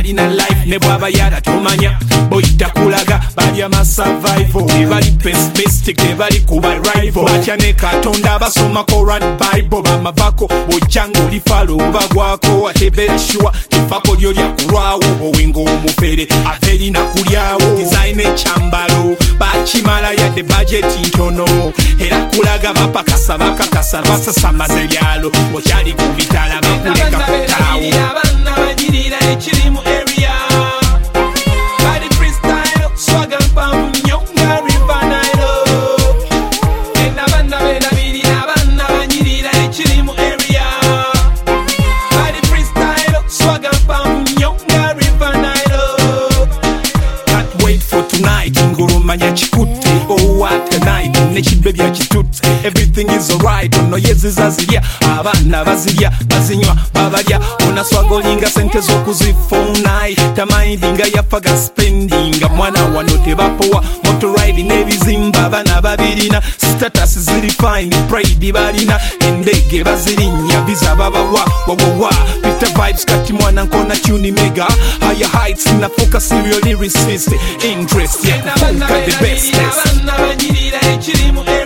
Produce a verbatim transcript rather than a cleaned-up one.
talina life ne bwaba yala tomanya boyita kulaga bali ama survival tebali pessimistic tebali kuba rival batya ne katonda abasomako run bible bamavako bojjanga olifalo obagwako atebera sure tifako lyo lyakulwawo owinga omufere aterina kulyawo design ekyambalo bakimala yadde budget ntono era kulaga bapakasa bakakasa basasamaza ebyalo okyali kubitala bakuleka kutaawo abana banyirira ekiri mu area bali freestyle swaga mpamvu nnyo nga river nile ena abana benabirira abana banyirira ekiri mu area bali freestyle swaga mpamvu nnyo nga river nile can't wait for tonight ngurumanya kikutte oh what a night nekidbe bya kitutte everything is alright ono yeziza zirya abana bazirya bazinywa babalya onaswagolinga sente z'okuzifuna tamayindinga yafaga spendinga mwana wano tebapowa motoride n'ebizimba abana babirina status ziri fine pride balina endege bazirinya biza babawa wawawa Peter vibes kati mwana nkona tuni mega higher heights na focus serial lyricist interest ya kufunka the bestest